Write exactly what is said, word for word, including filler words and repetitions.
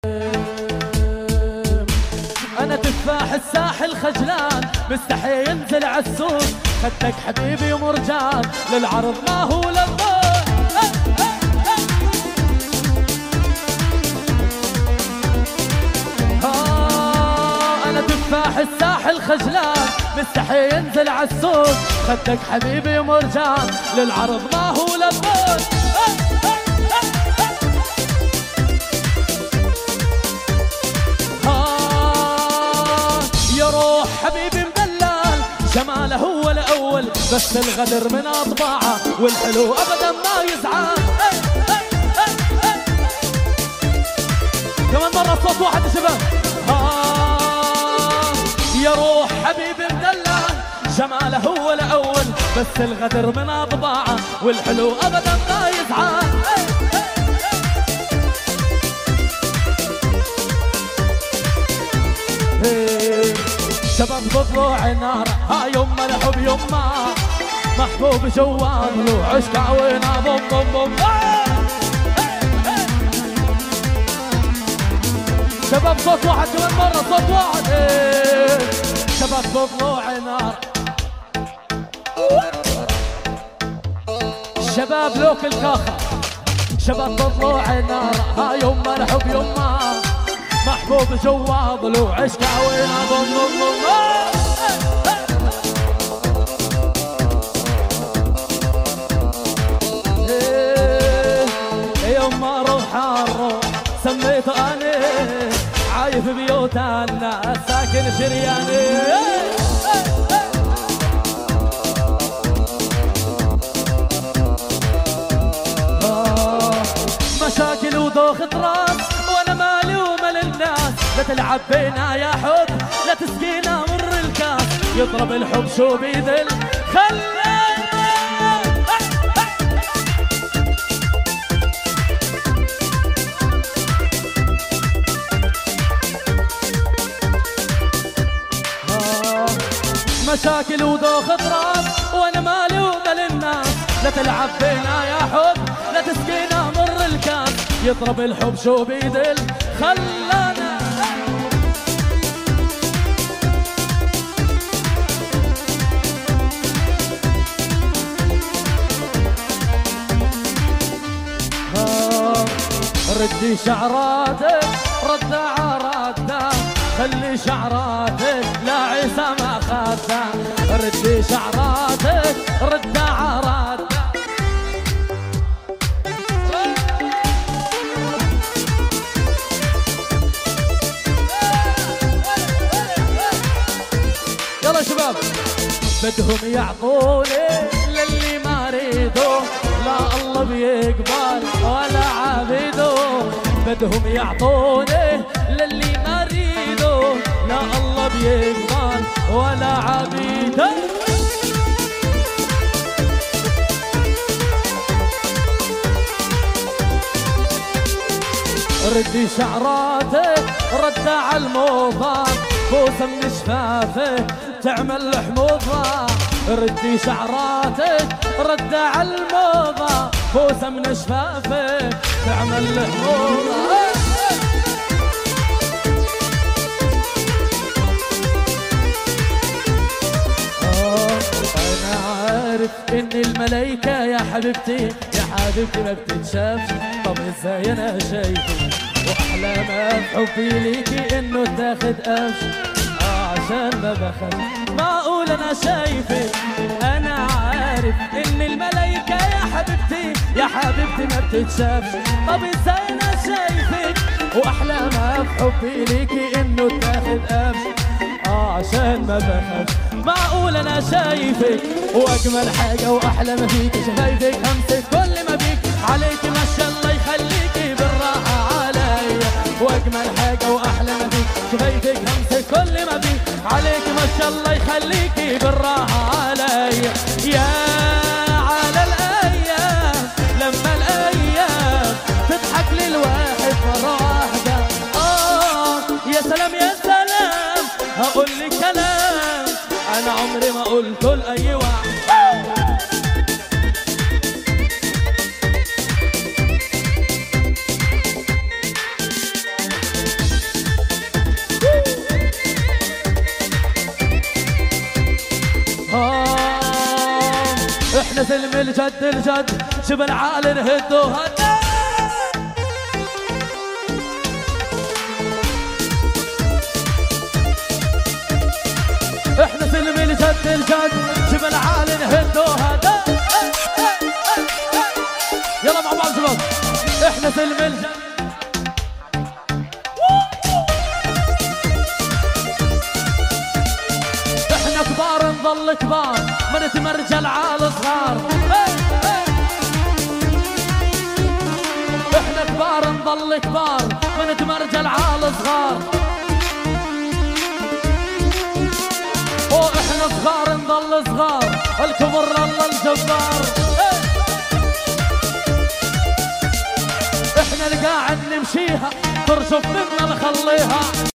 انا تفاح الساحل خجلان مستحي ينزل عالسوق خدك حبيبي ومرجان للعرض ما هو للضوء. آه انا تفاح الساحل خجلان مستحي ينزل عالسوق خدك حبيبي ومرجان للعرض ما هو للضوء. حبيبي مدلل جماله هو الأول بس الغدر من أطباعه والحلو أبدا ما يزعل. كمان مرة صوت واحد يا شباب. آه يا روح حبيبي مدلل جماله هو الأول بس الغدر من أطباعه والحلو أبدا ما يزعل. شباب بطلوع النار ها يما الحب يما محبوب جوان له عشق وينا بوم بوم بوم. شباب صوت واحد كمان مرة صوت واحد. شباب بطلوع النار شباب لوك الكاخة شباب بطلوع النار ها يما الحب يما محبوب جواب له عشق وينا بوم بوم بوم. يما روح الروح سميت اني عايف بيوت الناس ساكن شرياني. مشاكل ودوخ راس وانا مالي ومال الناس لا تلعب بينا يا حب لا تسقينا مر الكاس يضرب الحب شو بيدل خلينا. مشاكل ودوخ راس وانا مالي ومال الناس لا تلعب بينا يا حب لا تسقينا مر الكاس يضرب الحب شو بيدل خلانا. آه ردي شعراتك رد عراتها خلي شعراتك لا عيسى ما خدها ردي شعراتك رد عراتها. يلا شباب بدهم يعطوني للي ما ريدو لا الله بيقبل ولا عبيدو بدهم يعطوني للي ما ريدو لا الله بيقبل ولا عبيدو. ردي شعراتك رد على الموضة بوسة من شفافك تعمل حموضة ردي شعراتك رد على الموضة بوسة من شفافك تعمل حموضة. أنا عارف إن الملايكة يا حبيبتي يا حبيبتي ما بتتشافش طب ازاي أنا شايفك وأحلى ما بحبي ليكي إنه تاخد قفش آه عشان ما بخاف معقول أنا شايفك. أنا عارف إن الملايكة يا حبيبتي يا حبيبتي ما بتتشافش طب ازاي أنا شايفك وأحلى ما بحبي ليكي إنه تاخد قفش آه عشان ما بخاف معقول أنا شايفك. وأجمل حاجة وأحلى ما فيك شفايفك همسك كل ما بيك عليك ما شاء الله يخليكي بالراحة عليا. وأجمل حاجة وأحلى ما فيك شفايفك همسك كل ما بيك عليك ما شاء الله يخليكي بالراحة عليا. يا على الأيام لما الأيام تضحك للواحد مرة واحدة آه يا سلام يا سلام هقول لك كلام أنا عمري ما قلته لأي واحد. احنا سلم الجد الجد جبل عالي نهد وهد. احنا سلم الجد الجد جبل عالي نهد وهد. يلا مع بعض شباب. احنا سلم الجد احنا كبار نظل كبار ما نتمرجل على صغار. احنا كبار نظل كبار ما نتمرجل على صغار. واحنا صغار نظل صغار الكبر الله الجبار. احنا القاعد نمشيها ترشف منا نخليها.